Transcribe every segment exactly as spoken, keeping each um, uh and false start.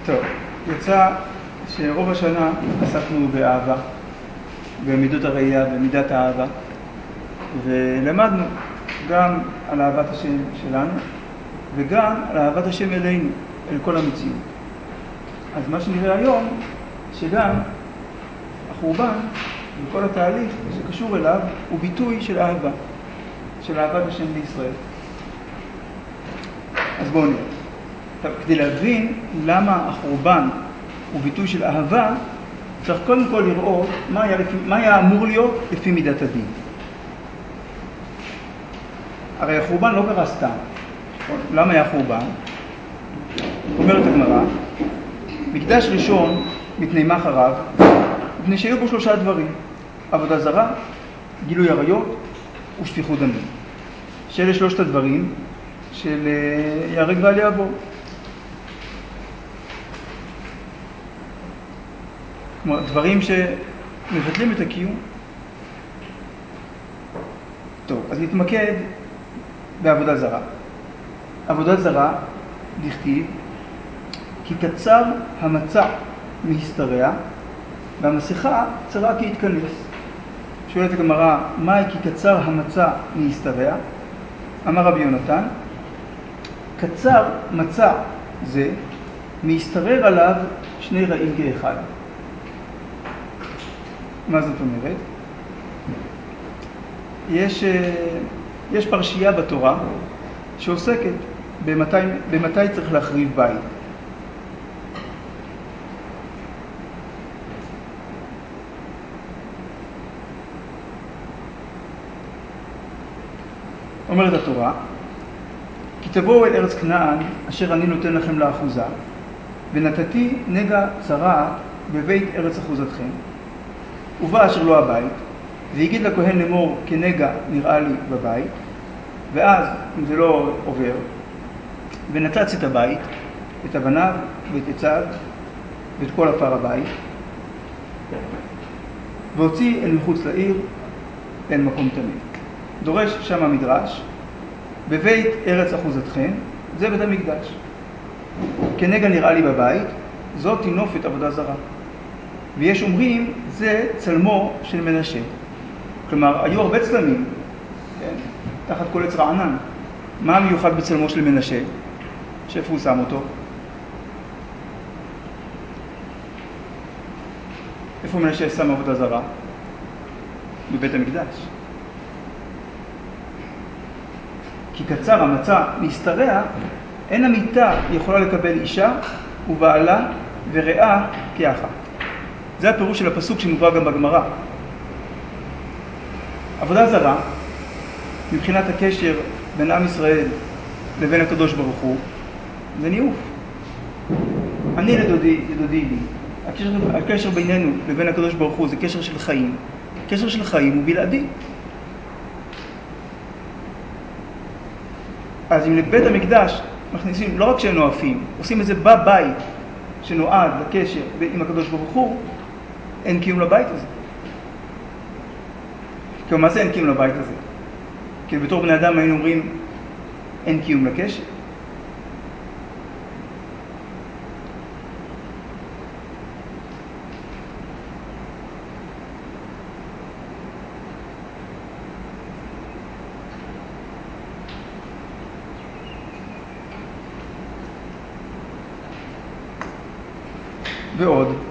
טוב, יצא שרוב השנה עסקנו באהבה, במידות הראייה, במידת האהבה, ולמדנו גם על אהבת השם שלנו, וגם על אהבת השם אלינו, אל כל המציאות. אז מה שנראה היום, שגם החורבן וכל התהליך שקשור אליו הוא ביטוי של אהבה, של אהבת השם לישראל. אז בואו נראה. טוב, כדי להבין למה החורבן הוא ביטוי של אהבה, צריך קודם כל לראות מה היה, לפי, מה היה אמור להיות לפי מידת הדין. הרי החורבן לא קרה סתם. למה היה חורבן? אומרת הגמרא, מקדש ראשון מתנהמה חרב, מפני שהיו בו שלושה דברים: עבודה זרה, גילוי עריות ושפיכות דמים. שאלה שלושת הדברים של ייהרג ואל יעבור. כלומר, דברים שמבטלים את הקיום. טוב, אז נתמקד בעבודה זרה. עבודה זרה, דכתיב, כי קצר המצע מהשתרע, והמסכה קצרה כי יתכנס. שואלת הגמרא, מהי כי קצר המצע מהשתרע? אמר רבי יונתן, קצר מצע זה מהשתרר עליו שני רעים כאחד. מה זאת אומרת? יש, יש פרשייה בתורה שעוסקת במתי, במתי צריך להחריב בית. אומרת התורה, כי תבואו אל ארץ כנען אשר אני נותן לכם לאחוזה, ונתתי נגע צרעת בבית ארץ אחוזתכם, ובא אשר לא הבית, והגיד לכהן לאמור כנגע נראה לי בבית, ואז אם זה לא עובר, ונתץ את הבית, את אבניו ואת עציו ואת כל עפר הבית, והוציא אל מחוץ לעיר אל מקום טמא. דורש שם המדרש, בבית ארץ אחוזתכם, זה בית המקדש. כנגע נראה לי בבית, זאת תינופת עבודה זרה. ויש אומרים, זה צלמו של מנשה. כלומר, היו הרבה צלמים, כן? תחת כל עץ רענן. מה המיוחד בצלמו של מנשה? שאיפה הוא שם אותו? איפה מנשה שם עבודה זרה? בבית המקדש. כי קצר המצע מהשתרע, אין המיטה יכולה לקבל אישה ובעלה ורעה כאחת. זה הפירוש של הפסוק שמובא גם בגמרא. עבודה זרה, מבחינת הקשר בין עם ישראל לבין הקדוש ברוך הוא, זה ניאוף. אני לדודי, לדודי לי. הקשר, הקשר בינינו לבין הקדוש ברוך הוא זה קשר של חיים. קשר של חיים הוא בלעדי. אז אם לבית המקדש מכניסים, לא רק שהם נואפים, עושים את זה בבית שנועד לקשר עם הקדוש ברוך הוא, אין קיום לבית הזה. כי מה זה אין קיום לבית הזה? כי בתור בני אדם היינו אומרים אין קיום לקשר. ועוד,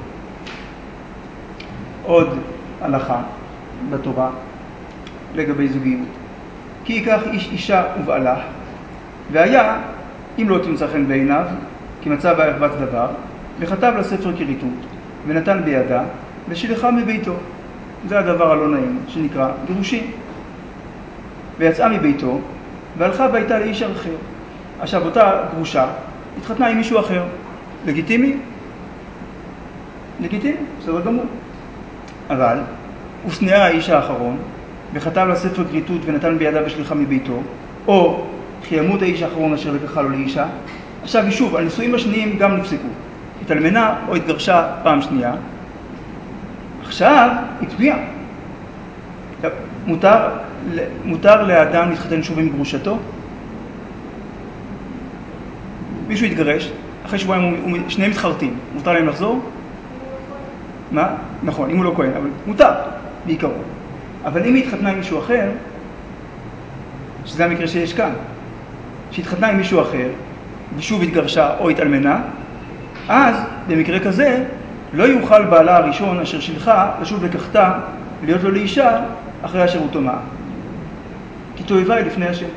עוד הלכה בתורה לגבי זוגיות. כי ייקח איש אישה ובעלה, והיה, אם לא תמצא חן בעיניו, כי מצא בה ערוות דבר, וכתב לה ספר כריתות, ונתן בידה, ושילחה מביתו. זה הדבר הלא נעים, שנקרא גירושין. ויצאה מביתו, והלכה והייתה לאיש אחר. עכשיו, אותה גרושה התחתנה עם מישהו אחר. לגיטימי? לגיטימי, בסדר גמור. אבל הוא שנאה האיש האחרון, וכתב לה ספר כריתות ונתן בידה ושליחה מביתו, או כי ימות האיש האחרון אשר לקחה לו לאישה. עכשיו, שוב, הנישואים השניים גם נפסקו. התאלמנה או התגרשה פעם שנייה. עכשיו, הצביעה. מותר, מותר לאדם להתחתן שוב עם גרושתו? מישהו התגרש, אחרי שבועיים הוא, שניהם מתחרטים, מותר להם לחזור? מה? נכון, אם הוא לא כהן, אבל מותר, בעיקרון. אבל אם היא התחתנה עם מישהו אחר, שזה המקרה שיש כאן, שהתחתנה עם מישהו אחר, ושוב התגרשה או התאלמנה, אז במקרה כזה לא יוכל בעלה הראשון אשר שלחה לשוב לקחתה להיות לו לאישה אחרי אשר הוא טומאה. כי תועבה היא לפני השם.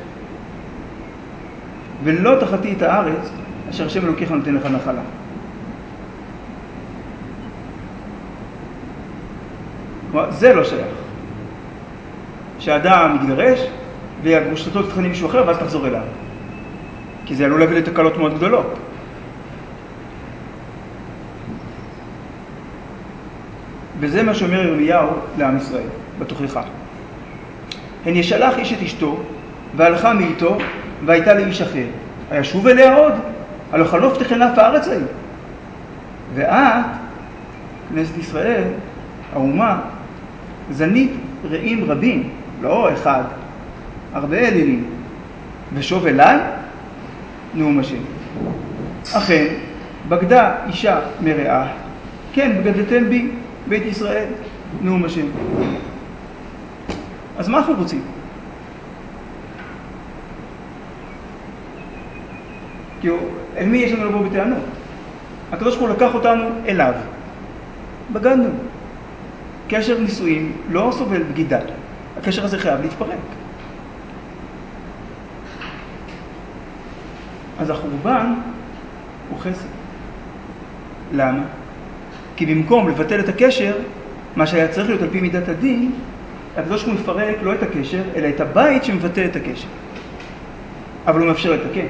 ולא תחתי את הארץ אשר השם אלוקיך נותן לך נחלה. כלומר, זה לא שייך. שאדם מתגרש והגרושתו תתחתן עם מישהו אחר ואז תחזור אליו. כי זה עלול להביא לתקלות מאוד גדולות. וזה מה שאומר ירמיהו לעם ישראל, בתוכחה. הן ישלח איש את אשתו, והלכה מאיתו, והייתה לאיש אחר. הישוב אליה עוד, הלא חלוף תכנף הארץ ההיא. ואת, כנסת ישראל, האומה, זנית רעים רבים, לא אחד, הרבה אלילים. ושוב אליי, נאום השם. אכן, בגדה אישה מרעה, כן, בגדתם בי, בית ישראל, נאום השם. אז מה אנחנו רוצים? כי אל מי יש לנו לבוא בטענות? הקדוש ברוך הוא לקח אותנו אליו. בגדנו. קשר נישואים לא סובל בגידה. הקשר הזה חייב להתפרק. אז החורבן הוא חסד. למה? כי במקום לבטל את הקשר, מה שהיה צריך להיות על פי מידת הדין, הקדוש ברוך הוא מפרק לא את הקשר, אלא את הבית שמבטא את הקשר. אבל הוא מאפשר לתקן.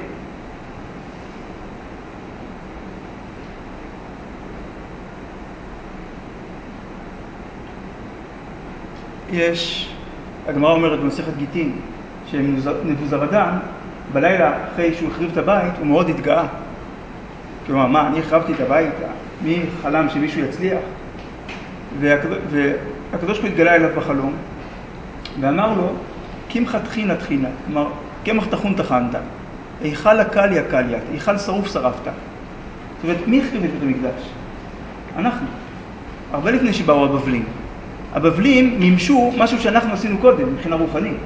יש, הגמרא אומרת במסכת גיטין, שנבוזרדן, בלילה אחרי שהוא החריב את הבית, הוא מאוד התגאה. כלומר, מה, אני החרבתי את הבית? מי חלם שמישהו יצליח? והקדוש ברוך הוא התגלה אליו בחלום, ואמר לו, קמחא טחינא טחינא, כלומר, קמח טחון טחנת, היכל הקליא קליית, היכל שרוף שרפת. זאת אומרת, מי החריב את בית המקדש? אנחנו. הרבה לפני שבאו הבבלים. הבבלים מימשו משהו שאנחנו עשינו קודם, מבחינה רוחנית.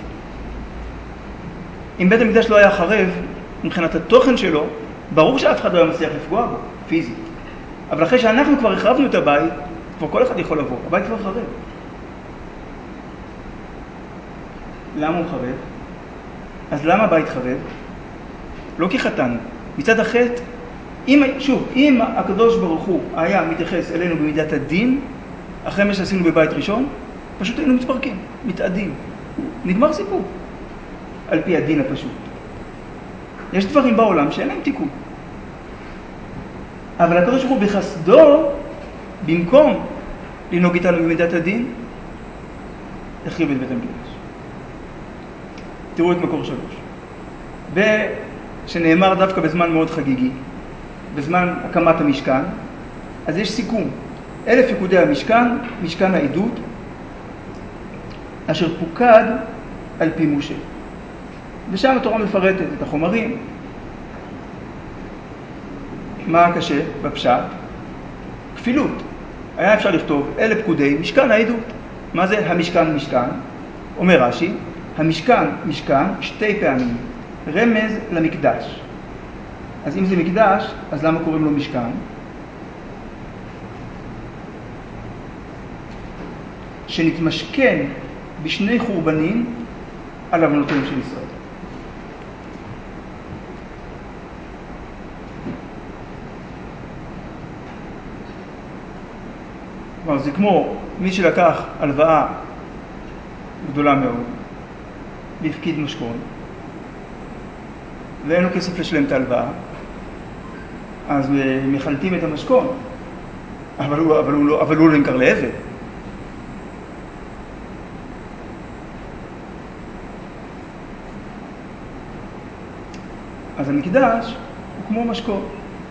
אם בית המקדש לא היה חרב, מבחינת התוכן שלו, ברור שאף אחד לא היה מצליח לפגוע בו, פיזית. אבל אחרי שאנחנו כבר החרבנו את הבית, כבר כל אחד יכול לבוא, הבית כבר חרב. למה הוא חרב? אז למה הבית חרב? לא כי חטאנו. מצד החטא, אם, שוב, אם הקדוש ברוך הוא היה מתייחס אלינו במידת הדין, אחרי מה שעשינו בבית ראשון, פשוט היינו מתפרקים, מתאדים. נגמר סיפור. על פי הדין הפשוט. יש דברים בעולם שאין להם תיקון. אבל הקדוש ברוך הוא בחסדו, במקום לנהוג איתנו במידת הדין, החריב את בית המקדש. תראו את מקור שלוש. ושנאמר דווקא בזמן מאוד חגיגי, בזמן הקמת המשכן, אז יש סיכום. אלף יקודי המשכן, משכן העדות, אשר פוקד על פי משה. ושם התורה מפרטת את החומרים. מה הקשה בפשט? כפילות. היה אפשר לכתוב אלה פקודי משכן העדות. מה זה המשכן משכן? אומר רש"י, המשכן משכן שתי פעמים, רמז למקדש. אז אם זה מקדש, אז למה קוראים לו משכן? שנתמשכן בשני חורבנים על אבנותיהם של ישראל. כלומר, זה כמו מי שלקח הלוואה גדולה מאוד, והפקיד משכון, ואין לו כסף לשלם את ההלוואה, אז מחלטים את המשכון, אבל הוא, אבל הוא לא, אבל הוא לא נמכר לעבד. אז המקדש הוא כמו משכון.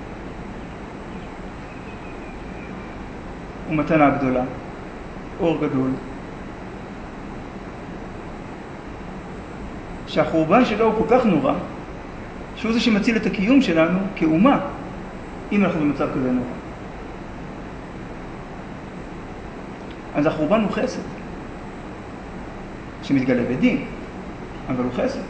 הוא מתנה גדולה, אור גדול, שהחורבן שלו הוא כל כך נורא, שהוא זה שמציל את הקיום שלנו כאומה, אם אנחנו במצב כזה נורא. אז החורבן הוא חסד, שמתגלה בדין, אבל הוא חסד.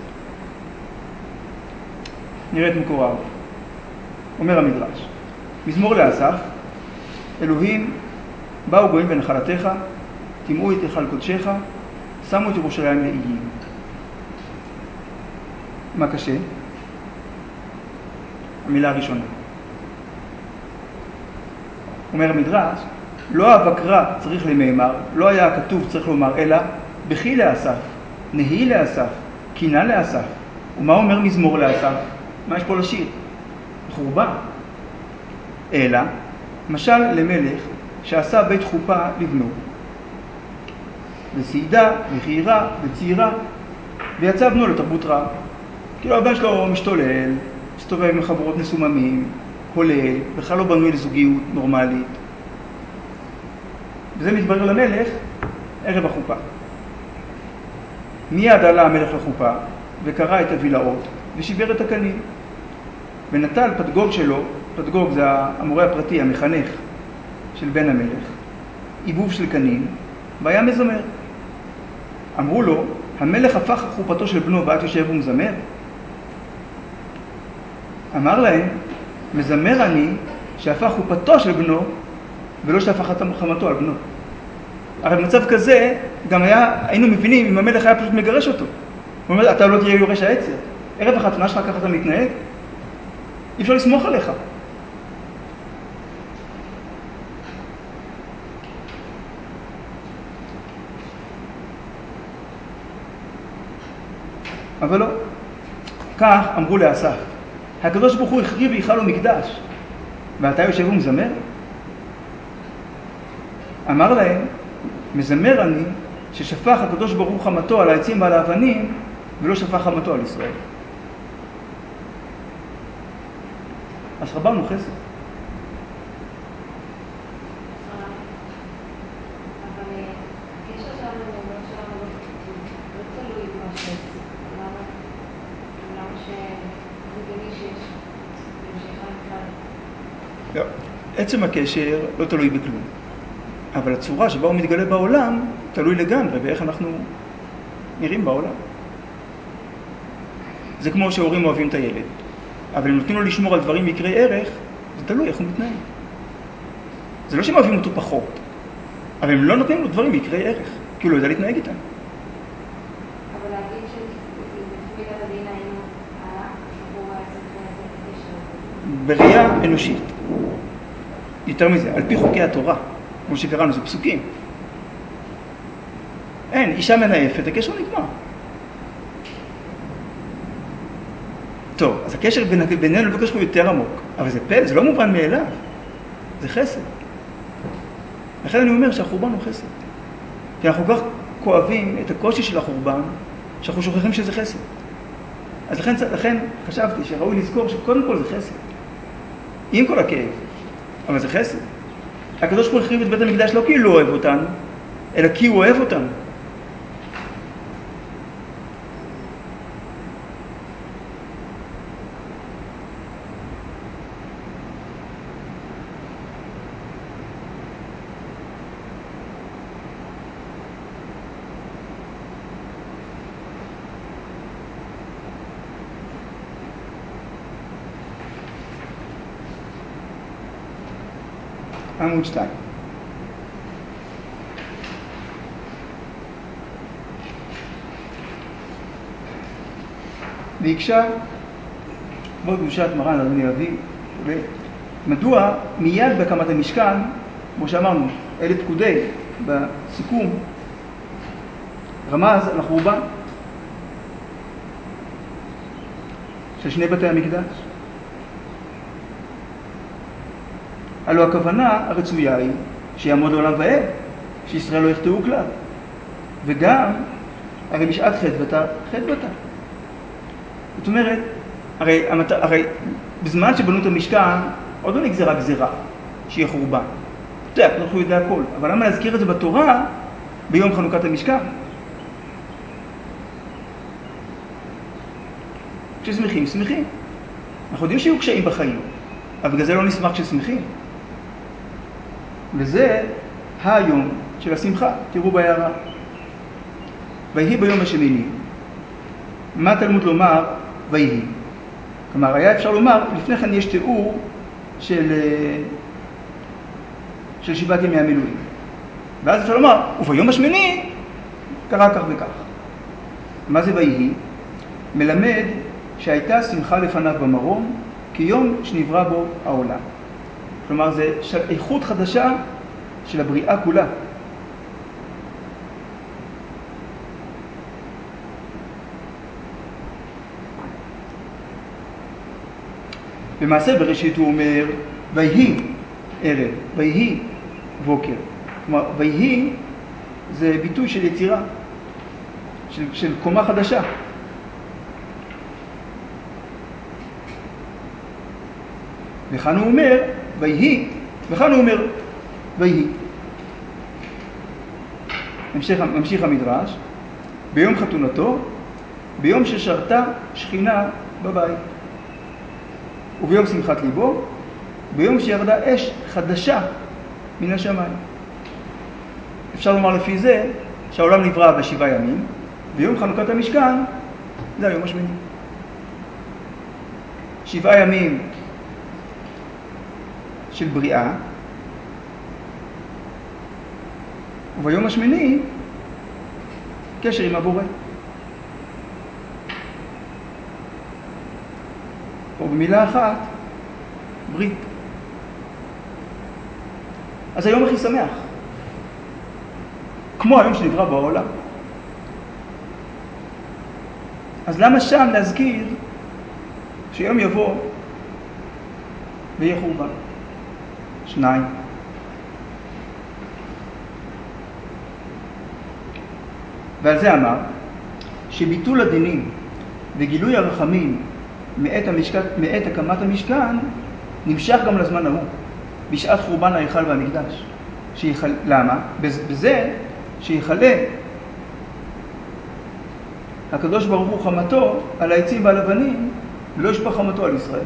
נראה את מקוריו. אומר המדרש, מזמור לאסף, אלוהים, באו גויים בנחלתך, טימאו את היכל קודשך, שמו את ירושלים לאיים. מה קשה? המילה הראשונה. אומר המדרש, לא הבקרה צריך למאמר, לא היה הכתוב צריך לומר, אלא בכי לאסף, נהי לאסף, קינה לאסף. ומה אומר מזמור לאסף? מה יש פה לשיר? חורבן. אלא, משל למלך שעשה בית חופה לבנו, וסעידה, וחיירה, וצעירה, ויצא בנו לתרבות רע. כאילו הבן שלו משתולל, מסתובב עם חברות מסוממים, הולל, בכלל לא בנוי לזוגיות נורמלית. וזה מתברר למלך ערב החופה. מיד עלה המלך לחופה וקרא את הווילאות ושיבר את הקנים. ונטל פדגוג שלו, פדגוג זה המורה הפרטי, המחנך של בן המלך, עיבוב של קנים, והיה מזמר. אמרו לו, המלך הפך חופתו של בנו ועד יושב ומזמר? אמר להם, מזמר אני שהפך חופתו של בנו ולא שהפך חמתו על בנו. הרי במצב כזה גם היה, היינו מבינים אם המלך היה פשוט מגרש אותו. הוא אומר, אתה לא תהיה יורש העצר. ערב החתונה שלך ככה אתה מתנהג? אי אפשר לסמוך עליך. אבל לא. כך אמרו לאסף, הקדוש ברוך הוא החריב והיכל לו מקדש, ואתה יושב ומזמר? אמר להם, מזמר אני ששפך הקדוש ברוך הוא חמתו על העצים ועל האבנים, ולא שפך חמתו על ישראל. אז חורבן הוא חסד. לא, עצם הקשר לא תלוי בכלום, אבל הצורה שבה הוא מתגלה בעולם תלוי לגמרי באיך אנחנו נראים בעולם. זה כמו שהורים אוהבים את הילד, אבל אם נותנים לו לשמור על דברים יקרי ערך, זה תלוי איך הוא מתנהג. זה לא שהם אוהבים אותו פחות, אבל הם לא נותנים לו דברים יקרי ערך, כי הוא לא יודע להתנהג איתם. אבל להגיד שבתמיד על הדין היינו הלאה, הוא היה צריך לייצר את הקשר. בראייה אנושית. יותר מזה, על פי חוקי התורה, כמו שקראנו, זה פסוקים. אין, אישה מנאפת, הקשר נגמר. טוב, אז הקשר בינינו לבקש הוא יותר עמוק, אבל זה פלא, זה לא מובן מאליו. זה חסד. לכן אני אומר שהחורבן הוא חסד. כי אנחנו כל כך כואבים את הקושי של החורבן, שאנחנו שוכחים שזה חסד. אז לכן, לכן חשבתי שראוי לזכור שקודם כל זה חסד. עם כל הכאב, אבל זה חסד. הקדוש ברוך הוא החריב את בית המקדש לא כי הוא לא אוהב אותנו, אלא כי הוא אוהב אותנו. עמוד שתיים. והקשה בו קדושת מרן אדוני אבי, מדוע מיד בהקמת המשכן, כמו שאמרנו, אלה פקודי בסיכום, רמז על החורבן של שני בתי המקדש. הלא הכוונה הרצויה היא שיעמוד לעולם ועד, שישראל לא יחטאו כלל. וגם, הרי בשעת חטבתה, חטבתה. זאת אומרת, הרי, הרי בזמן שבנו את המשכן, עוד לא נגזרה גזירה, שיהיה חורבן. אתה יודע, אנחנו יודע הכל. אבל למה להזכיר את זה בתורה ביום חנוכת המשכן? כששמחים, שמחים. אנחנו יודעים שיהיו קשיים בחיים. אבל בגלל זה לא נשמח כששמחים. וזה היום של השמחה, תראו בהערה. ויהי ביום השמיני. מה תלמוד לומר ויהי? כלומר, היה אפשר לומר, לפני כן יש תיאור של, של שבעת ימי המילואים. ואז אפשר לומר, וביום השמיני קרה כך וכך. מה זה ויהי? מלמד שהייתה שמחה לפניו במרום, כי יום שנברא בו העולם. כלומר, זה איכות חדשה של הבריאה כולה. במעשה בראשית הוא אומר, ויהי ערב, ויהי בוקר. כלומר, ויהי זה ביטוי של יצירה, של, של קומה חדשה. וכאן הוא אומר, ויהי, וכאן הוא אומר, ויהי. ממשיך, ממשיך המדרש, ביום חתונתו, ביום ששרתה שכינה בבית. וביום שמחת ליבו, ביום שירדה אש חדשה מן השמיים. אפשר לומר לפי זה שהעולם נברא בשבעה ימים, ויום חנוכת המשכן זה היום השמיני. שבעה ימים של בריאה, וביום השמיני קשר עם הבורא. או במילה אחת, ברית. אז היום הכי שמח. כמו היום שנברא בעולם. אז למה שם להזכיר שיום יבוא ויהיה חורבן? שניים. ועל זה אמר שביטול הדינים וגילוי הרחמים מעת, המשכן, מעת הקמת המשכן נמשך גם לזמן ההוא, בשעת חורבן ההיכל והמקדש. שיחל... למה? בזה שיחלה הקדוש ברוך הוא חמתו על העצים ועל אבנים, ולא ישפך חמתו על ישראל.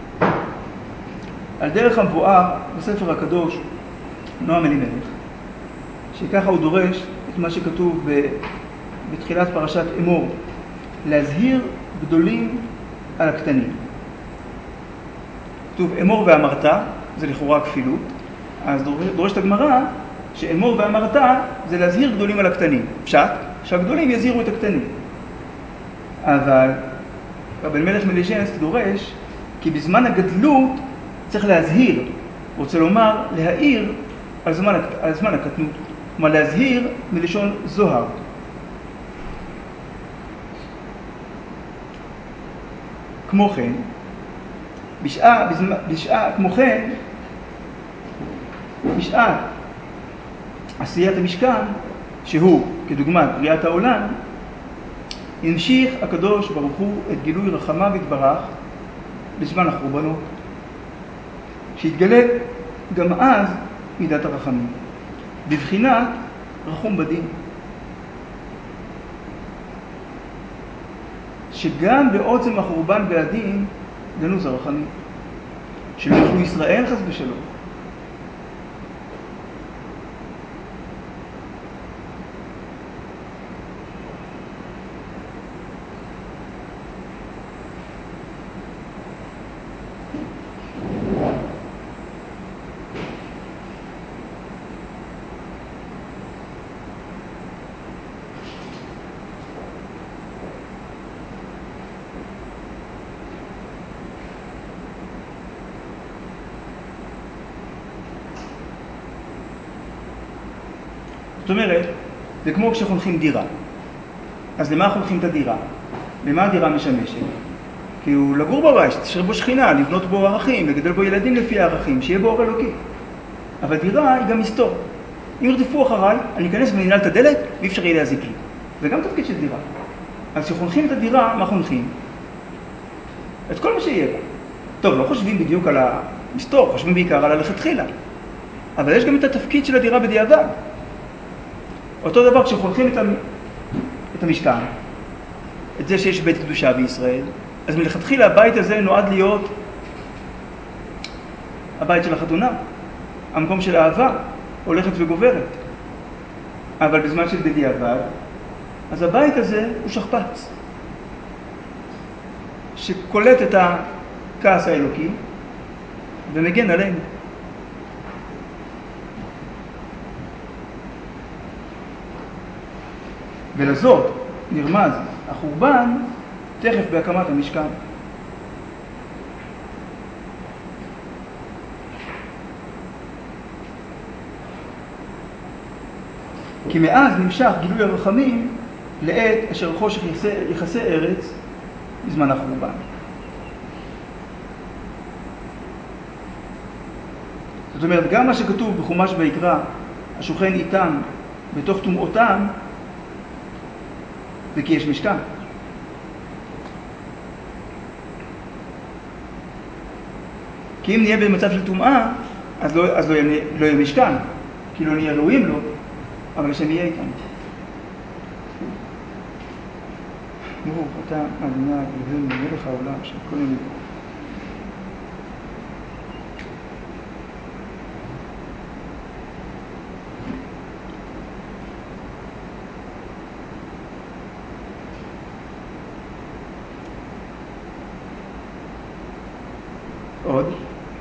על דרך המבואר בספר הקדוש נועם אלימלך, שככה הוא דורש את מה שכתוב ב... בתחילת פרשת אמור, להזהיר גדולים על הקטנים. כתוב אמור ואמרת, זה לכאורה כפילות, אז דורשת הגמרא שאמור ואמרת זה להזהיר גדולים על הקטנים. פשט, שהגדולים יזהירו את הקטנים. אבל רבי אלימלך מליז'נסק דורש כי בזמן הגדלות צריך להזהיר, רוצה לומר להעיר על זמן, על זמן הקטנות. כלומר להזהיר מלשון זוהר. כמו כן, בשעה, בזמן, בשעה, כמו כן, בשעה עשיית המשכן, שהוא כדוגמת בריאת העולם, המשיך הקדוש ברוך הוא את גילוי רחמיו יתברך בזמן החורבנות, שהתגלה גם אז מידת הרחמים, בבחינת רחום בדין. שגם בעוצם החורבן והדין גנוז הרחמים, שלא יוכלו ישראל חס ושלום. זאת אומרת, זה כמו כשחונכים דירה. אז למה חונכים את הדירה? למה הדירה משמשת? כי הוא לגור בבית, תשאר בו שכינה, לבנות בו ערכים, לגדל בו ילדים לפי הערכים, שיהיה בו אור אלוקי. אבל דירה היא גם מסתור. אם ירדפו אחריי, אני אכנס וננעל את הדלת, ואי אפשר יהיה להזיק לי. זה גם תפקיד של דירה. אז כשחונכים את הדירה, מה חונכים? את כל מה שיהיה בה. טוב, לא חושבים בדיוק על המסתור, חושבים בעיקר על הלכתחילה. אבל יש גם את התפקיד של הדירה בדיעבד. אותו דבר כשחונכים את, המ... את המשכן, את זה שיש בית קדושה בישראל, אז מלכתחילה הבית הזה נועד להיות הבית של החתונה, המקום של האהבה, הולכת וגוברת. אבל בזמן של בדיעבד, אז הבית הזה הוא שכפ"ץ, שקולט את הכעס האלוקי ומגן עלינו. ולזאת נרמז החורבן תכף בהקמת המשכן. כי מאז נמשך גילוי הרחמים לעת אשר חושך יחסי ארץ בזמן החורבן. זאת אומרת, גם מה שכתוב בחומש ויקרא, השוכן איתם בתוך טומאותם, זה כי יש משכן. כי אם נהיה במצב של טומאה, אז לא, אז לא, יהיה, לא יהיה משכן, כי לא נהיה ראויים לו, אבל השם יהיה איתנו. ברוך אתה אדוני אלוהינו מלך העולם שכל יום יבוא. עוד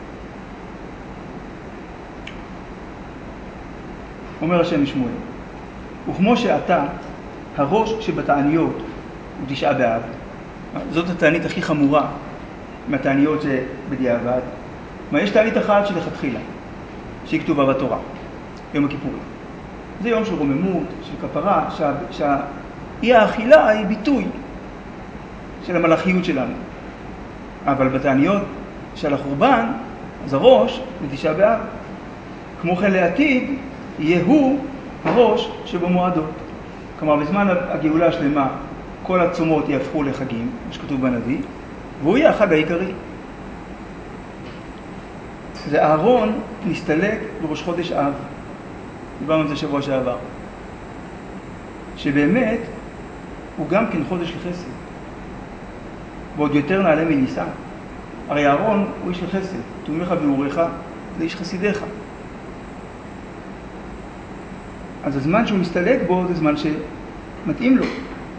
אומר השם משמואל, וכמו שאתה הראש שבתעניות הוא תשעה באב, זאת התענית הכי חמורה מהתעניות שבדיעבד. מה, יש תענית אחת שלכתחילה שהיא כתובה בתורה, יום הכיפורים. זה יום של רוממות, של כפרה, שה, שהאי האכילה היא ביטוי של המלאכיות שלנו. אבל בתעניות של החורבן, אז הראש בתשעה באב. כמו כן לעתיד יהיה הוא הראש שבמועדות. כלומר, בזמן הגאולה השלמה כל הצומות יהפכו לחגים, מה שכתוב בנביא, והוא יהיה החג העיקרי. זה אהרון מסתלק בראש חודש אב. דיברנו על זה שבוע שעבר. שבאמת הוא גם כן חודש לחסד. ועוד יותר נעלה מניסן. הרי אהרון הוא איש לחסד. תומך ואורך זה איש חסידיך. אז הזמן שהוא מסתלק בו זה זמן שמתאים לו.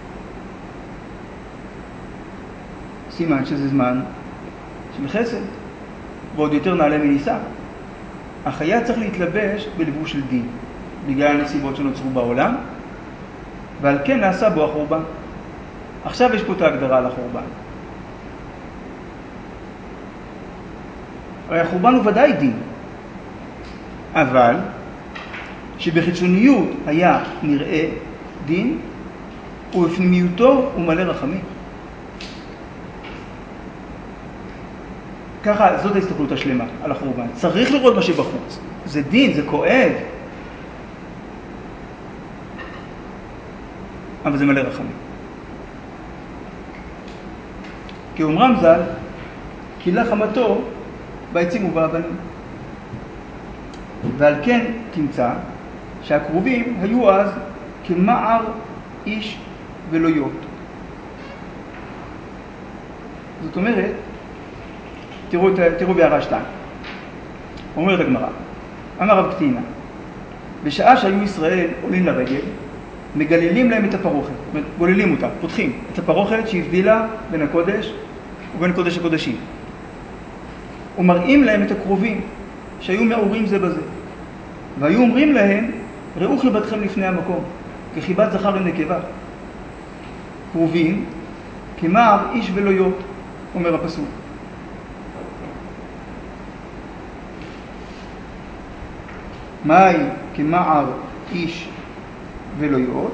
סימן שזה זמן של חסד. ועוד יותר נעלה מניסה. אך היה צריך להתלבש בלבוש של דין, בגלל הנסיבות שנוצרו בעולם, ועל כן נעשה בו החורבן. עכשיו יש פה את ההגדרה על החורבן. הרי החורבן הוא ודאי דין, אבל שבחיצוניות היה נראה דין, ובפנימיותו הוא מלא רחמים. ככה, זאת ההסתכלות השלמה על החורבן. צריך לראות מה שבחוץ. זה דין, זה כואב. אבל זה מלא רחמים. כי אומרם ז"ל, כי לחמתו בעצים ובאבנים. ועל כן תמצא שהקרובים היו אז כמער איש ולא יוט. זאת אומרת, תראו, תראו בהערה שתיים. אומרת הגמרא, אמר רב קטינה, בשעה שהיו ישראל עולים לרגל, מגללים להם את הפרוכת, גוללים אותה, פותחים את הפרוכת שהבדילה בין הקודש ובין קודש הקודשים. ומראים להם את הקרובים שהיו מעורים זה בזה. והיו אומרים להם, ראו חיבתכם לפני המקום, כחיבת זכר ונקבה. קרובים, כמער איש ולא יוט, אומר הפסוק. מהי כמער איש ולא יוט?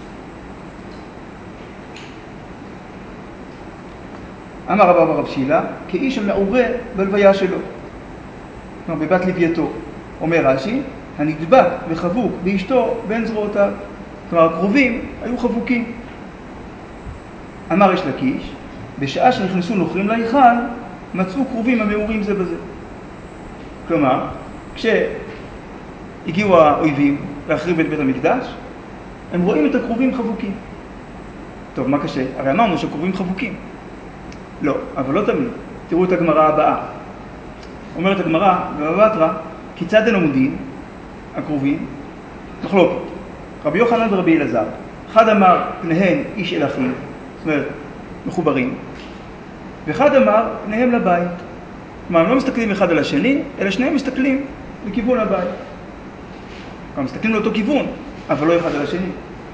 אמר רבא בר רב שילה, כאיש המעורה בלוויה שלו. כלומר, בבת לווייתו. אומר רש"י, הנדבק וחבוק באשתו בין זרועותיו. כלומר, הקרובים היו חבוקים. אמר יש לקיש, בשעה שנכנסו נוכרים להיכל, מצאו קרובים המעורים זה בזה. כלומר, כשהגיעו האויבים להחריב את בית המקדש, הם רואים את הקרובים חבוקים. טוב, מה קשה? הרי אמרנו שקרובים חבוקים. לא, אבל לא תמיד. תראו את הגמרא הבאה. אומרת הגמרא, בבבא בתרא, כיצד הם לומדים, הקרובים, מחלוקת. רבי יוחנן ורבי אלעזר, אחד אמר פניהם איש אל אחיו, זאת אומרת, מחוברים, ואחד אמר פניהם לבית. כלומר, הם לא מסתכלים אחד על השני, אלא שניהם מסתכלים לכיוון הבית. כלומר, מסתכלים לאותו כיוון, אבל לא אחד על השני.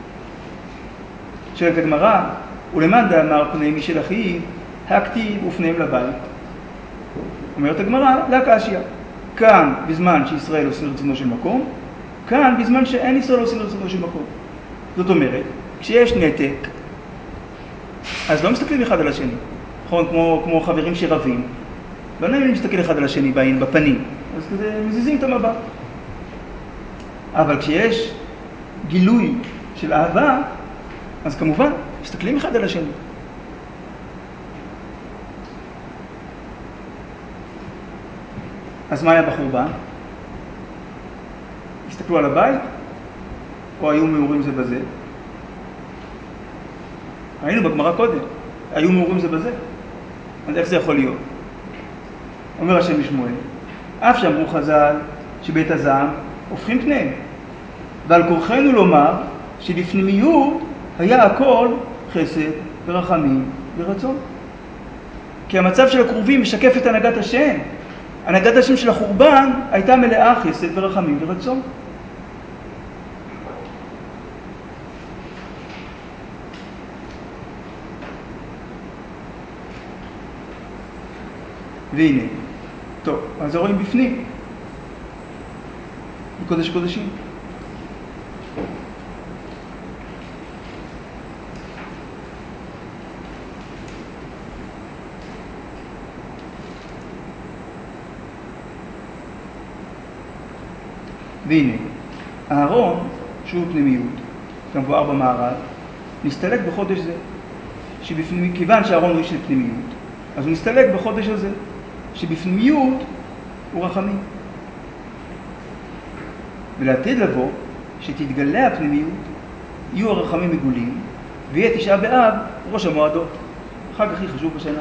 שואלת הגמרא, ולמאן דאמר פניהם איש אל אחיו, הכתיב ופניהם לבית. אומרת הגמרא, לא קשיא. כאן בזמן שישראל עושים רצונו של מקום, כאן בזמן שאין ישראל עושים רצונו של מקום. זאת אומרת, כשיש נתק, אז לא מסתכלים אחד על השני. נכון, כמו, כמו חברים שרבים. לא נעים להסתכל אחד על השני בעין, בפנים. אז כזה מזיזים את המבט. אבל כשיש גילוי של אהבה, אז כמובן, מסתכלים אחד על השני. אז מה היה בחורבן? הסתכלו על הבית? או היו מעורים זה בזה? היינו בגמרא קודם, היו מעורים זה בזה. אז איך זה יכול להיות? אומר השם לשמואל, אף שאמרו חז"ל שבית הזעם הופכים פניהם, ועל כורחנו לומר שבפנימיות היה הכל חסד ורחמים ורצון. כי המצב של הקרובים משקף את הנהגת השם. הנהגת השם של החורבן הייתה מלאה חסד ורחמים ורצון. והנה, טוב, אז רואים בפנים, בקודש קודשים. והנה, הארון, שהוא פנימיות, כמבואר במערב, נסתלק בחודש זה, שבפנימיות, כיוון שהארון הוא איש לפנימיות, אז הוא נסתלק בחודש הזה, שבפנימיות הוא רחמים. ולעתיד לבוא, שתתגלה הפנימיות, יהיו הרחמים מגולים, ויהיה תשעה באב ראש המועדות, החג הכי חשוב בשנה.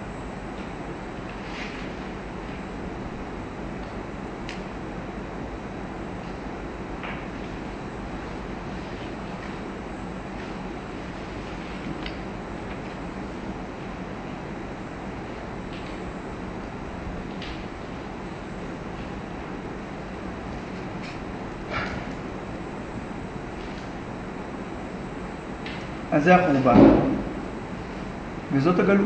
אז זה החורבן, וזאת הגלות.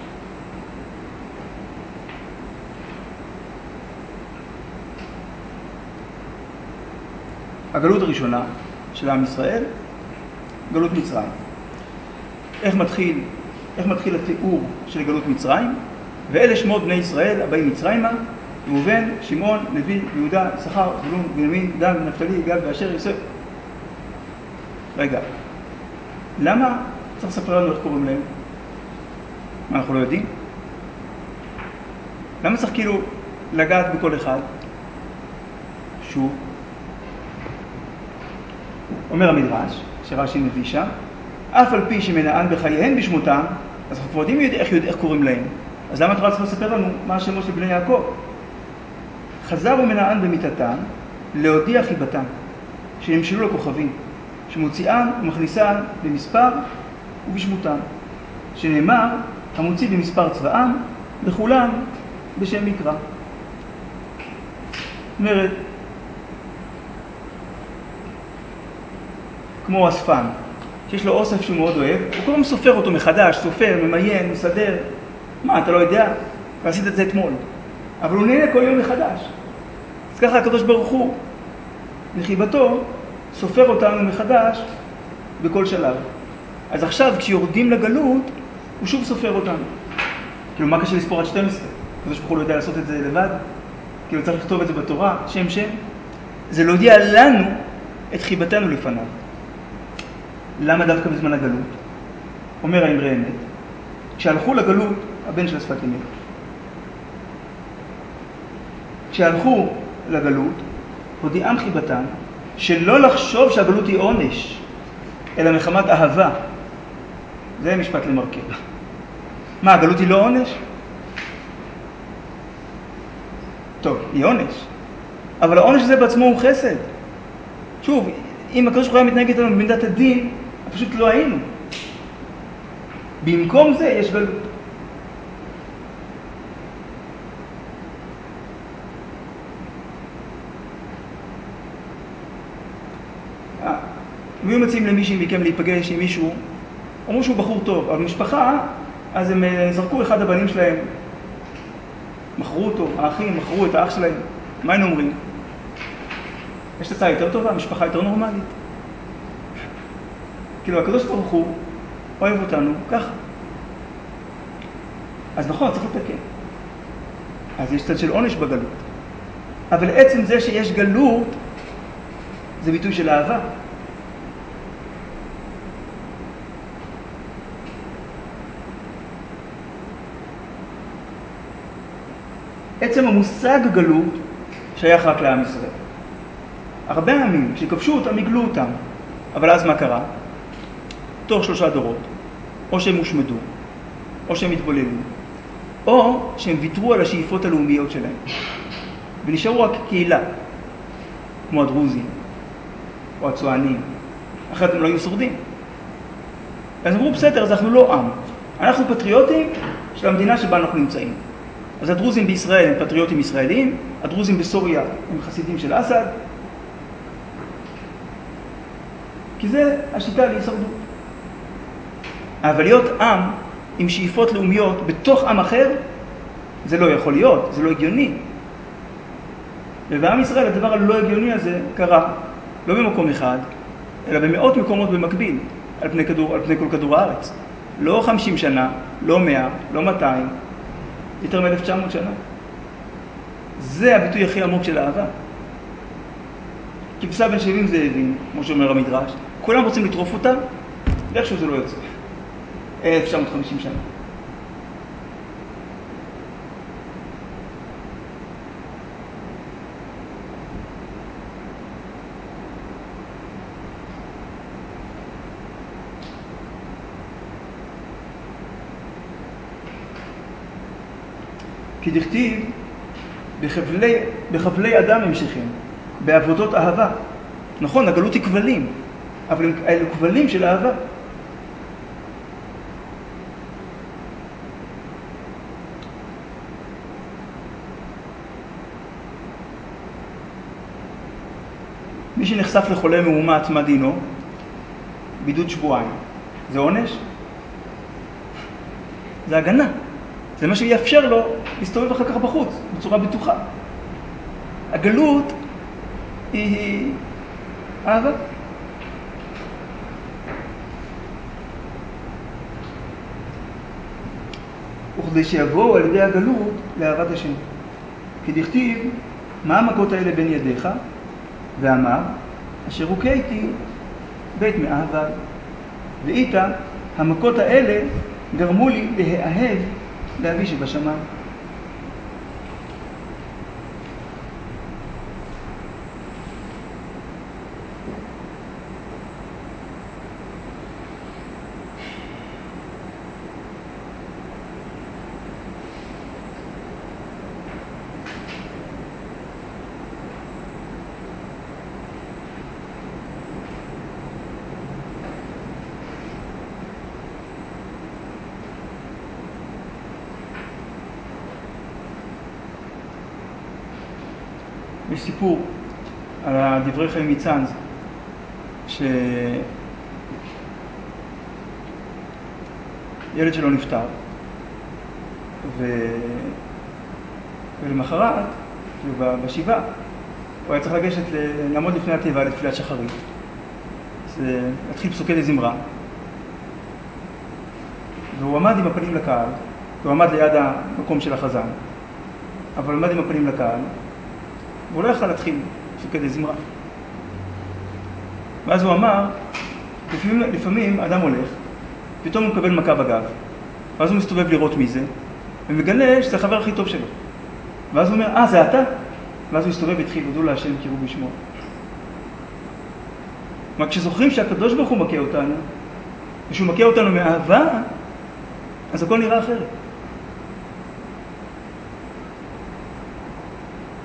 הגלות הראשונה של עם ישראל, גלות מצרים. איך מתחיל, איך מתחיל התיאור של גלות מצרים? ואלה שמות בני ישראל הבאים מצרימה, ראובן, שמעון, לוי, יהודה, יששכר, זבולון, בנימין, דן, נפתלי, גד ואשר, יוסף. רגע. למה צריך לספר לנו איך קוראים להם? מה, אנחנו לא יודעים? למה צריך כאילו לגעת בכל אחד? שוב. אומר המדרש, שרש"י מביא שם, אף על פי שמנען בחייהם בשמותם, אז אנחנו כבר יודעים איך, איך קוראים להם. אז למה התורה צריכה לספר לנו מה השמות של בני יעקב? חזר ומנען במיתתם להודיע חיבתם, שנמשלו לכוכבים. שמוציאן ומכניסן במספר ובשמותם, שנאמר המוציא במספר צבאם לכולם בשם מקרא. אומרת, כמו אספן, שיש לו אוסף שהוא מאוד אוהב, הוא כל פעם סופר אותו מחדש, סופר, ממיין, מסדר. מה, אתה לא יודע? ועשית את זה אתמול. אבל הוא נהנה כל יום מחדש. אז ככה הקדוש ברוך הוא, לחיבתו, סופר אותנו מחדש בכל שלב. אז עכשיו, כשיורדים לגלות, הוא שוב סופר אותנו. כאילו, מה קשה לספור עד שתים עשרה? הקדוש ברוך הוא לא יודע לעשות את זה לבד? כאילו, צריך לכתוב את זה בתורה, שם שם. זה להודיע לנו את חיבתנו לפניו. למה דווקא בזמן הגלות? אומר האמרי אמת, כשהלכו לגלות, הבן של השפת אמת, כשהלכו לגלות, הודיעם חיבתם, שלא לחשוב שהגלות היא עונש, אלא מחמת אהבה. זה משפט למרכב. מה, הגלות היא לא עונש? טוב, היא עונש. אבל העונש הזה בעצמו הוא חסד. שוב, אם הקדוש ברוך הוא היה מתנהג איתנו במידת הדין, פשוט לא היינו. במקום זה יש גלות. אם היו מציעים למישהי מכם להיפגש עם מישהו, אמרו שהוא בחור טוב, אבל משפחה, אז הם זרקו אחד הבנים שלהם, מכרו אותו, האחים מכרו את האח שלהם. מה היינו אומרים? יש תצאה יותר טובה, משפחה יותר נורמלית. כאילו, הקדוש ברוך הוא אוהב אותנו ככה. אז נכון, צריך לתקן. אז יש צד של עונש בגלות. אבל עצם זה שיש גלות, זה ביטוי של אהבה. עצם המושג גלות שייך רק לעם ישראל. הרבה עמים שכבשו אותם, הגלו אותם. אבל אז מה קרה? תוך שלושה דורות, או שהם הושמדו, או שהם התבוללו, או שהם ויתרו על השאיפות הלאומיות שלהם, ונשארו רק קהילה, כמו הדרוזים, או הצוענים, אחרת הם לא היו שורדים. אז אמרו, בסדר, אז אנחנו לא עם, אנחנו פטריוטים של המדינה שבה אנחנו נמצאים. אז הדרוזים בישראל הם פטריוטים ישראלים, הדרוזים בסוריה הם חסידים של אסד, כי זה השיטה להישרדות. אבל להיות עם עם שאיפות לאומיות בתוך עם אחר, זה לא יכול להיות, זה לא הגיוני. ובעם ישראל הדבר הלא הגיוני הזה קרה, לא במקום אחד, אלא במאות מקומות במקביל, על פני, כדור, על פני כל כדור הארץ. לא חמישים שנה, לא מאה, לא מאתיים, יותר מ-אלף תשע מאות שנה. זה הביטוי הכי עמוק של אהבה. כבשה בין שבעים זאבים, כמו שאומר המדרש, כולם רוצים לטרוף אותה, ואיכשהו זה לא יוצא. אלף תשע מאות וחמישים שנה. כי דכתיב בחבלי, בחבלי אדם המשכים, בעבודות אהבה. נכון, הגלות היא כבלים, אבל אלו כבלים של אהבה. מי שנחשף לחולה מאומת, מה דינו? בידוד שבועיים. זה עונש? זה הגנה. זה מה שיאפשר לו להסתובב אחר כך בחוץ, בצורה בטוחה. הגלות היא אהבה. וכדי שיבואו על ידי הגלות לאהבת השם. כי דכתיב, מה המכות האלה בין ידיך? ואמר, אשר הוכיתי בית מאהבה. ואיתה, המכות האלה גרמו לי להאהב לאבי שבשמיים. יש סיפור על דברי חיים מצאנז, שילד שלו נפטר, ו... ולמחרת, כאילו בשבעה, הוא היה צריך לגשת ל... לעמוד לפני התיבה לתפילת שחרית. אז התחיל פסוקי דזמרה, והוא עמד עם הפנים לקהל, הוא עמד ליד המקום של החזן, אבל עמד עם הפנים לקהל, והוא לא יכל להתחיל פסוקי דזמרה. ואז הוא אמר, לפעמים, לפעמים אדם הולך, פתאום הוא מקבל מכה בגב, ואז הוא מסתובב לראות מי זה, ומגלה שזה החבר הכי טוב שלו. ואז הוא אומר, אה, זה אתה? ואז הוא הסתובב והתחיל, הודו להשם קראו בשמו. כלומר, כשזוכרים שהקדוש ברוך הוא מכה אותנו, ושהוא מכה אותנו מאהבה, אז הכל נראה אחרת.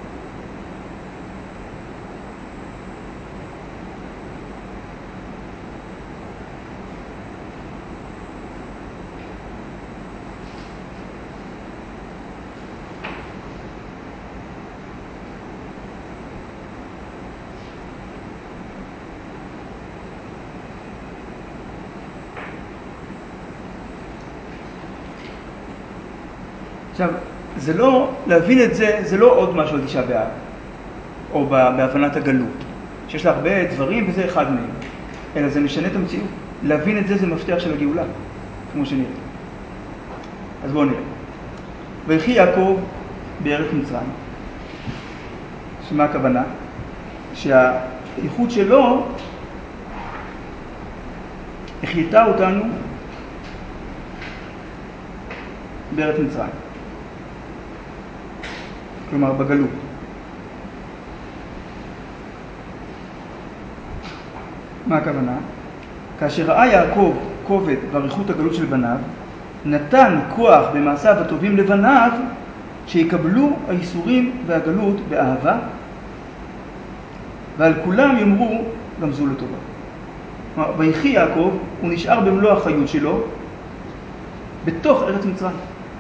עכשיו, זה לא, להבין את זה, זה לא עוד משהו על תשעה באב, או בהבנת הגלות, שיש לה הרבה דברים וזה אחד מהם, אלא זה משנה את המציאות. להבין את זה זה מפתח של הגאולה, כמו שנראה. אז בואו נראה. ויחי יעקב בארץ מצרים. שמה הכוונה? שהייחוד שלו החייתה אותנו בארץ מצרים. כלומר בגלות. מה הכוונה? כאשר ראה יעקב כובד ואריכות הגלות של בניו, נתן כוח במעשיו הטובים לבניו שיקבלו האיסורים והגלות באהבה, ועל כולם יאמרו גם זו לטובה. ויחי יעקב, הוא נשאר במלוא החיות שלו בתוך ארץ מצרים.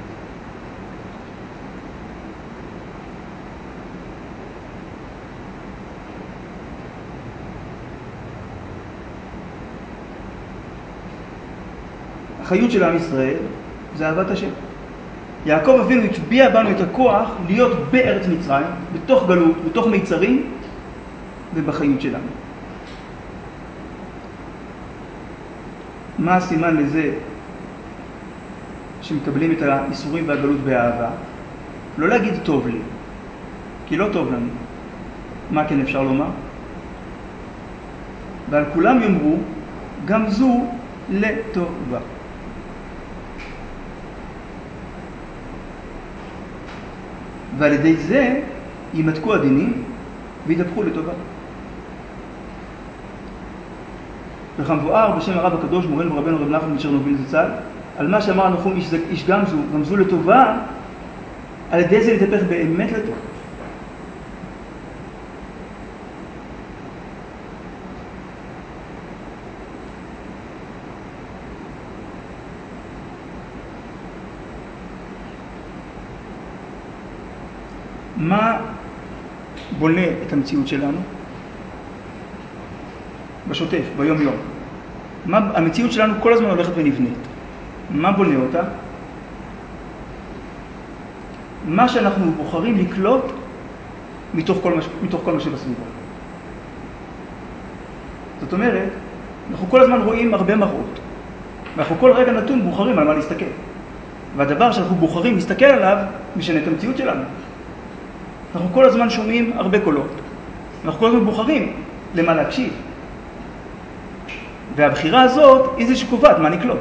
החיות של עם ישראל זה אהבת השם. יעקב אבינו הטביע בנו את הכוח להיות בארץ מצרים, בתוך גלות, בתוך מיצרים ובחיות שלנו. מה הסימן לזה שמקבלים את האיסורים והגלות באהבה? לא להגיד טוב לי, כי לא טוב לנו. מה כן אפשר לומר? ועל כולם יאמרו גם זו לטובה. ועל ידי זה יימתקו הדינים וידבחו לטובה. וכמבואר בשם הרב הקדוש מורנו ורבנו רב נחמן מצ'רנוביל זצ"ל, על מה שאמר נחום איש, איש גמזו, גמזו לטובה, על ידי זה להתהפך באמת לטובה. מה בונה את המציאות שלנו? בשוטף, ביום יום. מה, המציאות שלנו כל הזמן הולכת ונבנית. מה בונה אותה? מה שאנחנו בוחרים לקלוט מתוך כל מה, מתוך כל מה שבסביבה. זאת אומרת, אנחנו כל הזמן רואים הרבה מראות. ואנחנו כל רגע נתון בוחרים על מה להסתכל. והדבר שאנחנו בוחרים להסתכל עליו משנה את המציאות שלנו. אנחנו כל הזמן שומעים הרבה קולות. אנחנו כל הזמן בוחרים למה להקשיב. והבחירה הזאת היא זה שקובעת מה נקלוט.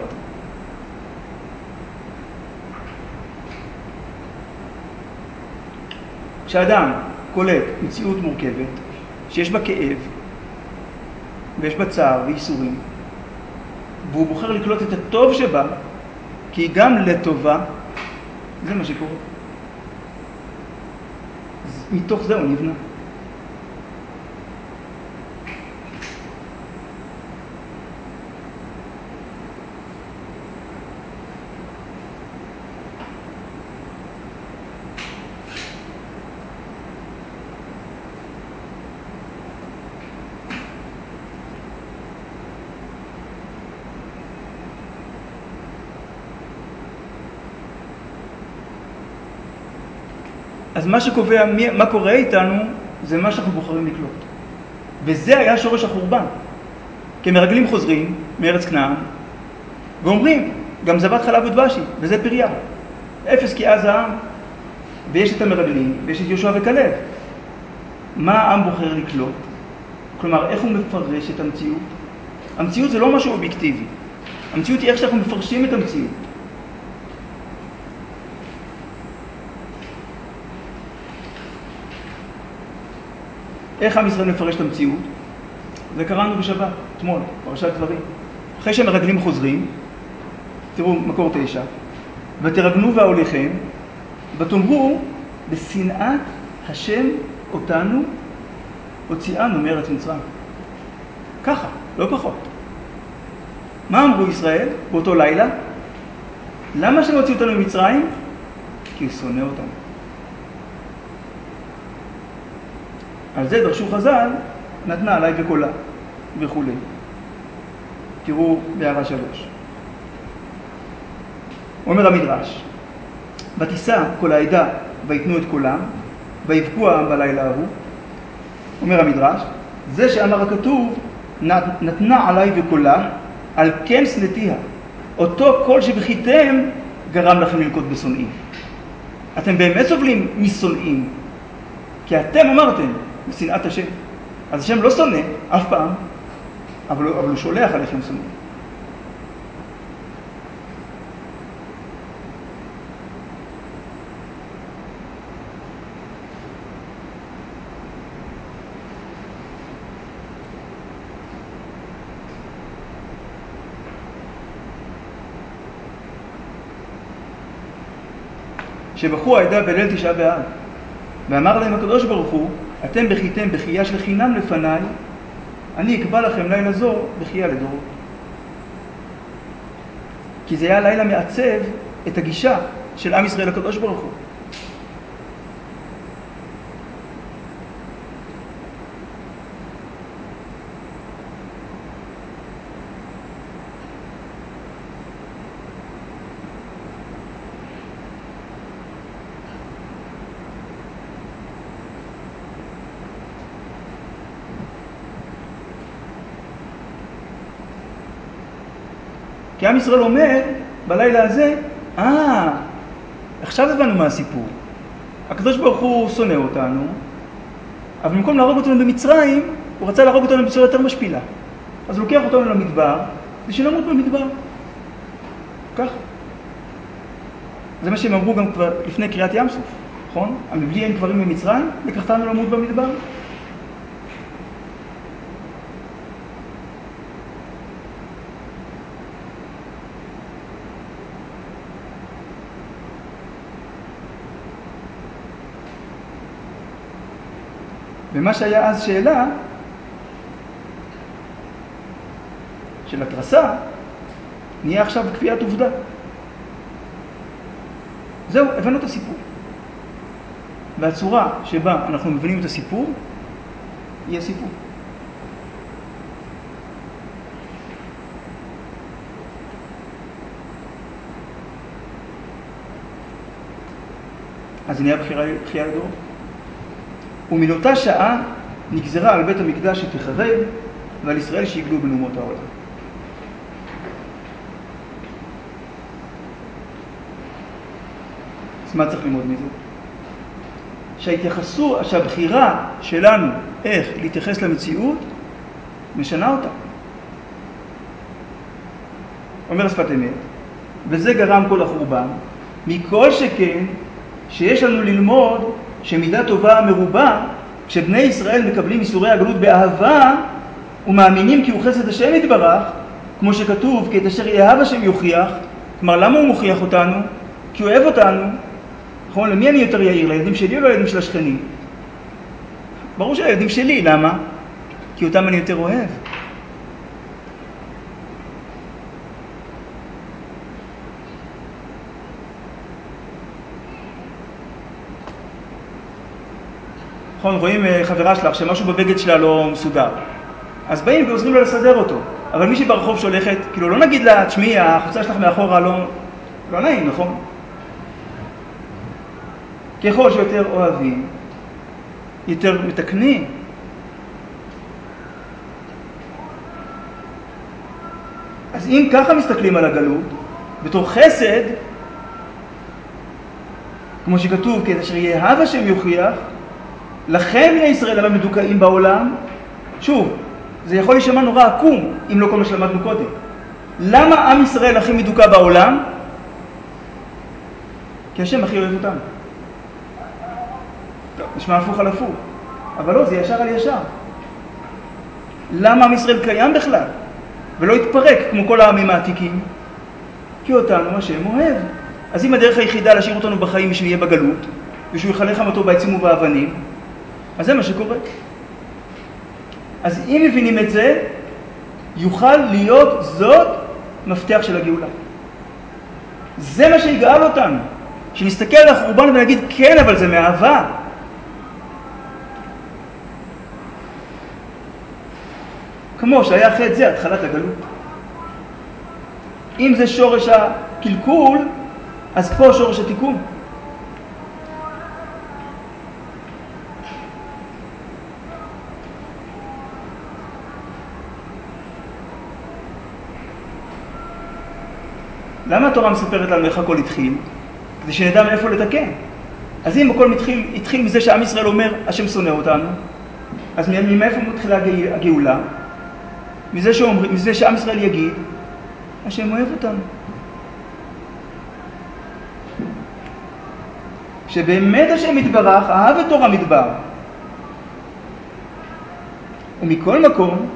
כשאדם קולט מציאות מורכבת, שיש בה כאב, ויש בה צער ואיסורים, והוא בוחר לקלוט את הטוב שבה, כי היא גם לטובה, זה מה שקורה. מתוך זה הוא נבנה. אז מה שקובע מי, מה קורה איתנו זה מה שאנחנו בוחרים לקלוט. וזה היה שורש החורבן. כי מרגלים חוזרים מארץ כנען ואומרים, גם זבת חלב ודבשי, וזה פריה. אפס כי אז העם, ויש את המרגלים, ויש את יהושע וכלב. מה העם בוחר לקלוט? כלומר, איך הוא מפרש את המציאות? המציאות זה לא משהו אובייקטיבי. המציאות היא איך שאנחנו מפרשים את המציאות. איך עם ישראל מפרש את המציאות? זה קראנו בשבת, אתמול, פרשת דברים. אחרי שהמרגלים חוזרים, תראו מקור תשע, ותרגנו והוליכם, ותאמרו בשנאת השם אותנו הוציאנו מארץ מצרים. ככה, לא פחות. מה אמרו ישראל באותו לילה? למה שהם הוציאו אותנו ממצרים? כי הוא שונא אותנו. על זה דרשו חז"ל, נתנה עליי וקולה וכו'. תראו בהערה שלוש. אומר המדרש, ותישא כל העדה ויתנו את קולם, ויבכו העם בלילה ההוא. אומר המדרש, זה שאמר הכתוב, נתנה עליי וקולה, על כן שנאתיה. אותו קול שבכיתם גרם לכם ללקות בשונאים. אתם באמת סובלים משונאים, כי אתם אמרתם בשנאת השם. אז השם לא שונא אף פעם, אבל, אבל הוא שולח עליכם שונאים. שבכו העדה בליל תשעה באב, ואמר להם הקדוש ברוך הוא, אתם בכיתם בכייה של חינם לפניי, אני אקבע לכם לילה זו בכייה לדורות. כי זה היה לילה מעצב את הגישה של עם ישראל לקדוש ברוך הוא. כי עם ישראל אומר בלילה הזה, אה, עכשיו הבנו מה הסיפור. הקדוש ברוך הוא שונא אותנו, אבל במקום להרוג אותנו במצרים, הוא רצה להרוג אותנו בצורה יותר משפילה. אז הוא לוקח אותנו למדבר, ושנמות במדבר. כך. זה מה שהם אמרו גם כבר לפני קריאת ים סוף, נכון? המבלי אין קברים במצרים, לקחתנו למות במדבר. ומה שהיה אז שאלה של התרסה, נהיה עכשיו כפיית עובדה. זהו, הבנו את הסיפור. והצורה שבה אנחנו מבינים את הסיפור, יהיה סיפור. אז נהיה בכייה לדורות. ומנותה שעה נגזרה על בית המקדש שתחרב ועל ישראל שיגלו בין אומות העולם. אז מה צריך ללמוד מזה? שההתייחסות, שהבחירה שלנו איך להתייחס למציאות משנה אותה. אומר שפת אמת, וזה גרם כל החורבן, מכל שכן שיש לנו ללמוד שמידה טובה מרובה, כשבני ישראל מקבלים איסורי הגלות באהבה ומאמינים כי הוא חסד השם יתברך, כמו שכתוב, כי את אשר יאהב השם יוכיח. כלומר, למה הוא מוכיח אותנו? כי הוא אוהב אותנו. נכון, למי אני יותר יאיר? לילדים שלי או לילדים של השכנים? ברור שהילדים שלי, למה? כי אותם אני יותר אוהב. נכון, רואים חברה שלך שמשהו בבגד שלה לא מסודר. אז באים ועוזרים לו לסדר אותו. אבל מי שברחוב שהולכת, כאילו לא נגיד לה, תשמעי, החוצה שלך מאחורה לא, לא נעים, נכון? ככל שיותר אוהבים, יותר מתקנים. אז אם ככה מסתכלים על הגלות, בתור חסד, כמו שכתוב, כי את אשר יאהב השם יוכיח, לכם בני ישראל המדוכאים בעולם, שוב, זה יכול להישמע נורא עקום, אם לא כל מה שלמדנו קודם. למה עם ישראל הכי מדוכא בעולם? כי השם הכי אוהב אותם. לא, נשמע הפוך על הפוך, אבל לא, זה ישר על ישר. למה עם ישראל קיים בכלל? ולא יתפרק כמו כל העמים העתיקים? כי אותנו השם אוהב. אז אם הדרך היחידה להשאיר אותנו בחיים בשביל יהיה בגלות, ושהוא יחלה חמתו בעצים ובאבנים, אז זה מה שקורה. אז אם מבינים את זה, יוכל להיות זאת מפתח של הגאולה. זה מה שיגאל אותנו. שנסתכל על החורבן ונגיד, כן, אבל זה מאהבה. כמו שהיה אחרי את זה, התחלת הגלות. אם זה שורש הקלקול, אז פה שורש התיקון. למה התורה מספרת לנו איך הכל התחיל? כדי שנדע מאיפה לתקן. אז אם הכל מתחיל, התחיל מזה שעם ישראל אומר, השם שונא אותנו, אז מאיפה מתחילה הגאולה? מזה, שאומר, מזה שעם ישראל יגיד, השם אוהב אותנו. שבאמת השם מתברך, אהב את תורה מדבר. ומכל מקום,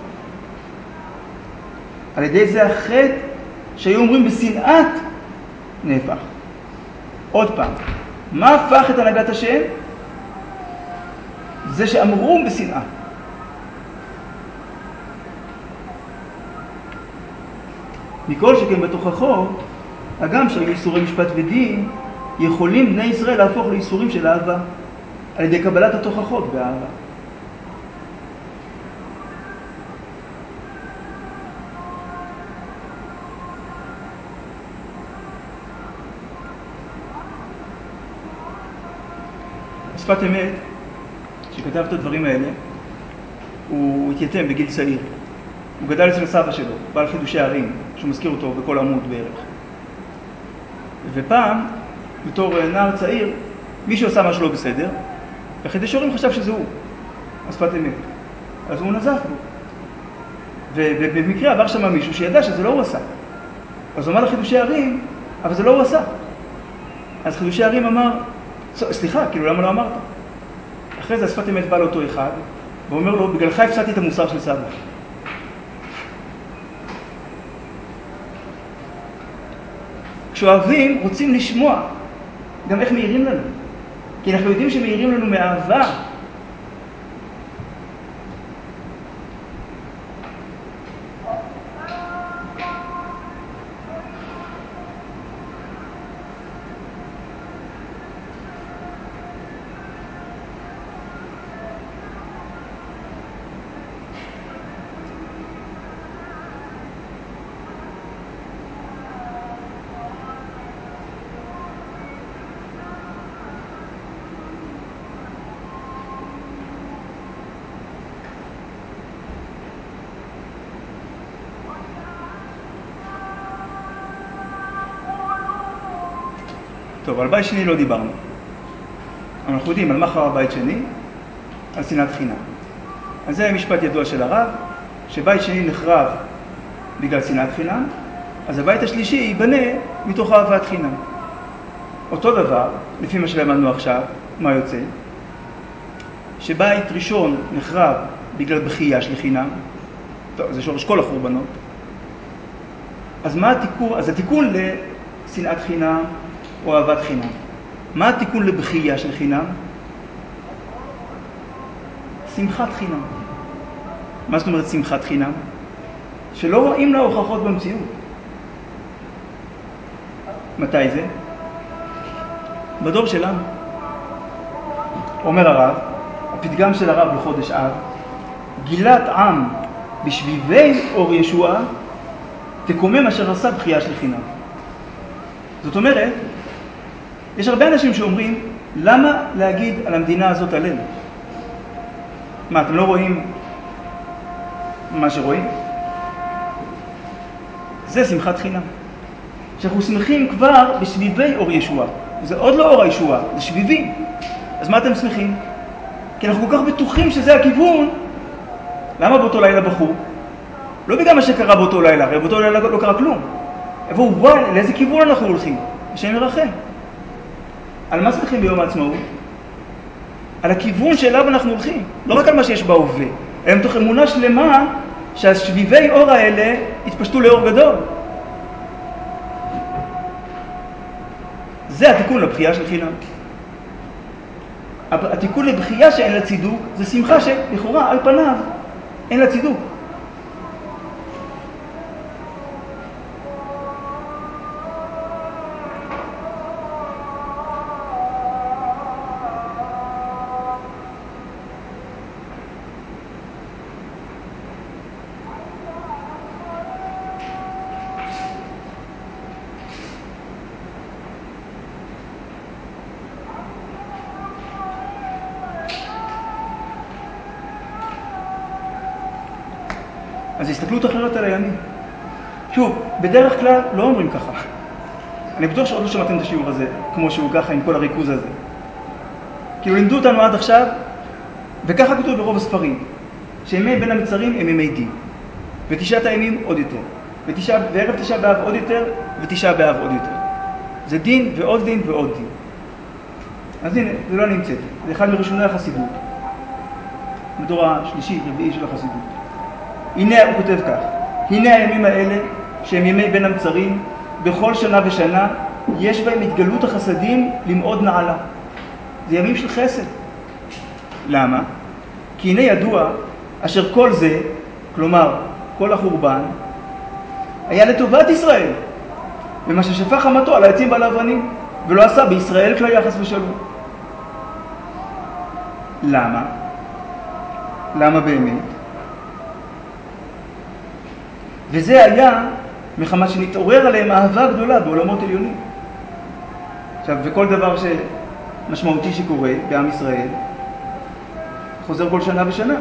על ידי זה החטא שהיו אומרים בשנאת נהפך. עוד פעם, מה הפך את הנהגת השם? זה שאמרו בשנאה. מכל שכן בתוכחו, הגם שהיו איסורי משפט ודין, יכולים בני ישראל להפוך לאיסורים של אהבה, על ידי קבלת התוכחות באהבה. שפת אמת, שכתב את הדברים האלה, הוא התייתם בגיל צעיר. הוא גדל אצל סבא שלו, בעל חידושי ערים, שהוא מזכיר אותו בכל עמוד בערך. ופעם, בתור נער צעיר, מישהו עשה משהו לא בסדר, וחידושי ערים חשב שזה הוא, השפת אמת. אז הוא נזף בו. ובמקרה עבר שם מישהו שידע שזה לא הוא עשה. אז הוא אמר לחידושי ערים, אבל זה לא הוא עשה. אז חידושי ערים אמר, סליחה, כאילו למה לא אמרת? אחרי זה השפת אמת בא לאותו אחד, ואומר לו, בגללך הפסדתי את המוסר של סבא. כשאוהבים, רוצים לשמוע גם איך מאירים לנו. כי אנחנו יודעים שמאירים לנו מאהבה. טוב, על בית שני לא דיברנו. אנחנו יודעים על מה חרב בית שני? על שנאת חינם. אז זה משפט ידוע של הרב, שבית שני נחרב בגלל שנאת חינם, אז הבית השלישי ייבנה מתוך אהבת חינם. אותו דבר, לפי מה שלמדנו עכשיו, מה יוצא? שבית ראשון נחרב בגלל בכייה של חינם, טוב, זה שורש כל החורבנות. אז מה התיקון? אז התיקון לשנאת חינם או אהבת חינם. מה התיקון לבכייה של חינם? שמחת חינם. מה זאת אומרת שמחת חינם? שלא רואים לה הוכחות במציאות. מתי זה? בדור שלנו. אומר הרב, הפתגם של הרב בחודש אב, גילת עם בשביבי אור ישוע תקומם אשר עשה בכייה של חינם. זאת אומרת, יש הרבה אנשים שאומרים, למה להגיד על המדינה הזאת הלל? מה, אתם לא רואים מה שרואים? זה שמחת חינם. שאנחנו שמחים כבר בשביבי אור ישוע. זה עוד לא אור הישוע, זה שביבי. אז מה אתם שמחים? כי אנחנו כל כך בטוחים שזה הכיוון. למה באותו לילה בחור? לא בגלל מה שקרה באותו לילה, הרי באותו לילה לא קרה כלום. אבל וואי, לאיזה כיוון אנחנו הולכים? השם ירחם. על מה שמחים ביום העצמאות? על הכיוון שאליו אנחנו הולכים. לא רק על מה שיש בהווה, אלא מתוך אמונה שלמה שהשביבי אור האלה התפשטו לאור גדול. זה התיקון לבכייה של חינם. התיקון לבכייה שאין לה צידוק זה שמחה שלכאורה על פניו אין לה צידוק. אז הסתכלות אחרת על הימים. שוב, בדרך כלל לא אומרים ככה. אני בטוח שעוד לא שמעתם את השיעור הזה, כמו שהוא ככה עם כל הריכוז הזה. כאילו לימדו אותנו עד עכשיו, וככה כתוב ברוב הספרים, שימי בין המצרים הם ימי דין, ותשעת הימים עוד יותר, ותשע, וערב תשעה באב עוד יותר, ותשעה באב עוד יותר. זה דין ועוד דין ועוד דין. אז הנה, זה לא נמצאת, זה אחד מראשוני החסידות, בדור השלישי, רביעי של החסידות. הנה הוא כותב כך, הנה הימים האלה שהם ימי בין המצרים, בכל שנה ושנה יש בהם התגלות החסדים למאוד נעלה. זה ימים של חסד. למה? כי הנה ידוע אשר כל זה, כלומר כל החורבן, היה לטובת ישראל, ומה ששפך חמתו על העצים ועל האבנים, ולא עשה בישראל כלי יחס ושלום. למה? למה באמת? וזה היה מחמת שנתעורר עליהם אהבה גדולה בעולמות עליונים. עכשיו, וכל דבר שמשמעותי שקורה בעם ישראל, חוזר כל שנה ושנה.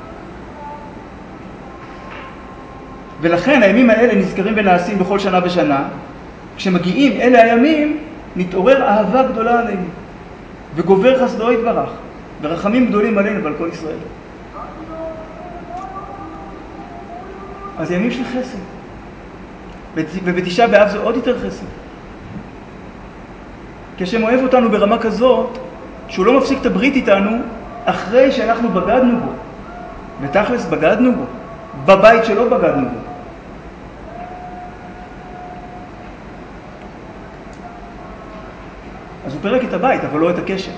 ולכן הימים האלה נזכרים ונעשים בכל שנה ושנה. כשמגיעים אלה הימים, נתעורר אהבה גדולה עלינו, וגובר חסדו יתברך, ורחמים גדולים עלינו ועל כל ישראל. אז ימים של חסד. ובתשעה באב זה עוד יותר חסד. כשם אוהב אותנו ברמה כזאת, שהוא לא מפסיק את הברית איתנו, אחרי שאנחנו בגדנו בו. ותכלס בגדנו בו. בבית שלו בגדנו בו. אז הוא פרק את הבית, אבל לא את הקשר.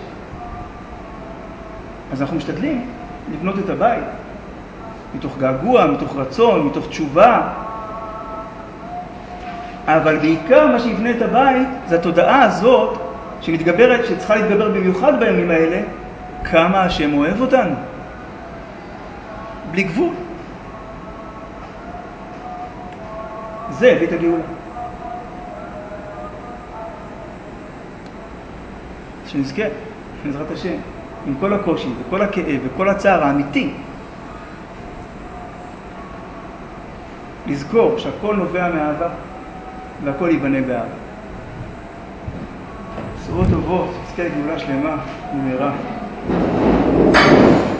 אז אנחנו משתדלים לבנות את הבית. מתוך געגוע, מתוך רצון, מתוך תשובה. אבל בעיקר מה שיבנה את הבית, זה התודעה הזאת שמתגברת, שצריכה להתגבר במיוחד בימים האלה, כמה השם אוהב אותנו. בלי גבול. זה הביא את הגאולה. שנזכה, בעזרת השם, עם כל הקושי וכל הכאב וכל הצער האמיתי, לזכור שהכל נובע מאהבה והכל ייבנה באהבה. בשורות טובות, נזכה לגאולה שלמה במהרה.